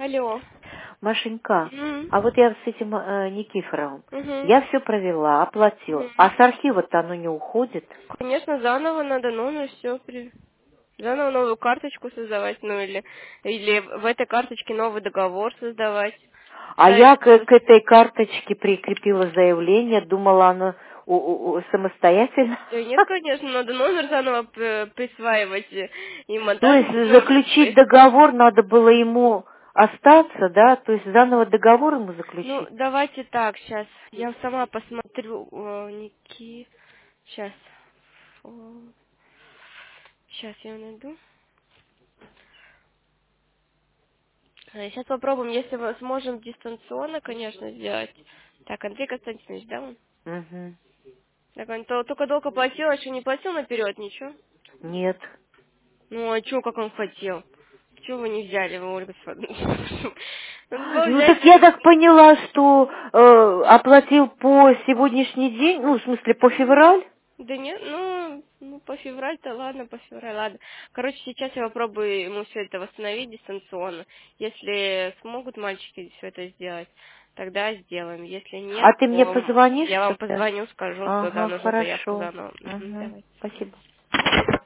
Алло. Машенька, М. а вот я с этим Никифоровым, Мгм. я все провела, оплатила, Мгм. а с архива-то оно не уходит. Конечно, заново надо, ну все, заново новую карточку создавать, ну или в этой карточке новый договор создавать. А Ставить я что-то. к этой карточке прикрепила заявление, думала, оно самостоятельно. Да нет, конечно, надо номер заново присваивать и То монтажный есть номер. заключить договор надо было ему остаться, да? То есть заново договор ему Ну, заключить? давайте так, сейчас. Я сама посмотрю, Сейчас. Сейчас я найду. Сейчас попробуем, если мы сможем дистанционно, конечно, сделать. Так, Андрей Константинович, да, он? Угу. Так, он только долго платил, а еще не платил наперед, ничего? Нет. Ну, а что, как он хотел? Чего вы не взяли, вы, Ольга Федоровна? Надо было Ну взять... так я так поняла, что оплатил по сегодняшний день, ну в смысле по февраль. Да нет, ну, по февраль-то ладно, по февраль, ладно. Короче, сейчас я попробую ему все это восстановить дистанционно. Если смогут мальчики все это сделать, тогда сделаем. Если нет, А ты мне то позвонишь я вам тогда? позвоню, скажу, что да, Ага, нужно заявку хорошо. заново. Мгм, Угу. давайте. Спасибо.